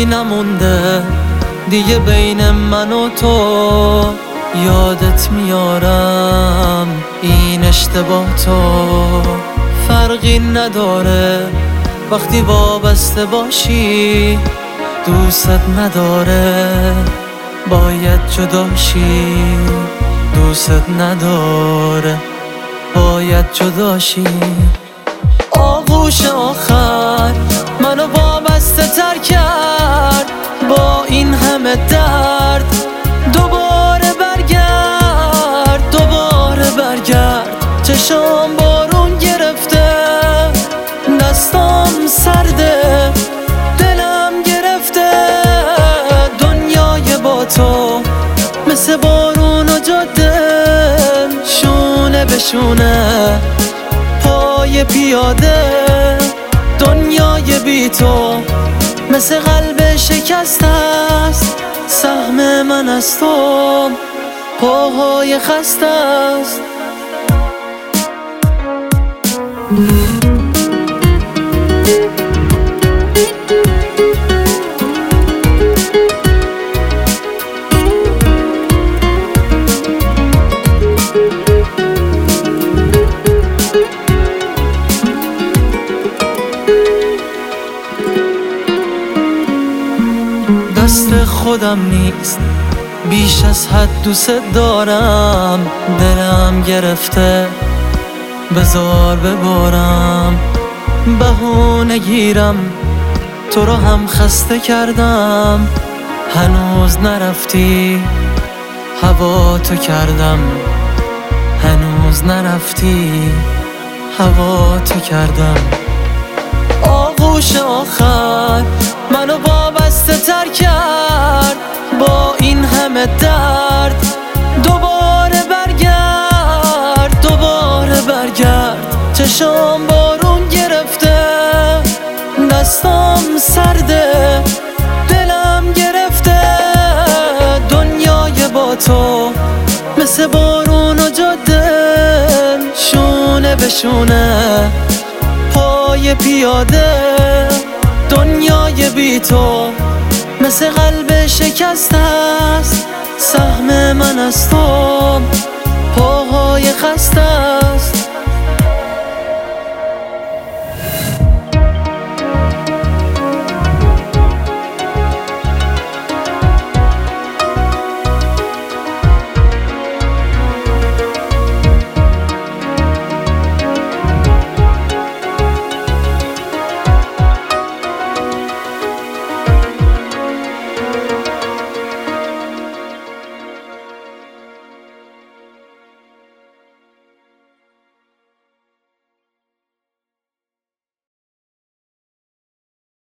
فرقی نمونده دیگه بین من و تو. یادت میارم این اشتباه تو، فرقی نداره وقتی وابسته باشی. دوست نداره باید جداشی، دوست نداره باید جداشی. آغوش آخر منو وابسته تر کرد با این همه درد. دوباره برگرد، دوباره برگرد. چشام بارون گرفته، دستام سرده، دلم گرفته. دنیای با تو مثل بارون و جاده، شونه به شونه پای پیاده. دنیای بی تو مثل قلب شکسته است، سهم من از تو پاهای خسته است. دست خودم نیست، بیش از حد دوست دارم. دلم گرفته بذار ببارم، بهونه گیرم تو رو هم خسته کردم. هنوز نرفتی هوا تو کردم، هنوز نرفتی هوا تو کردم. آغوش آخر منو وابسته تر کرد با این همه درد. دوباره برگرد، دوباره برگرد. چشام بارون گرفته، دستام سرده، دلم گرفته. دنیای با تو مثل بارون و جاده، شونه به شونه پای پیاده. دنیای بی تو مثل قلب شکسته است، سهم من از تو پاهای خسته است.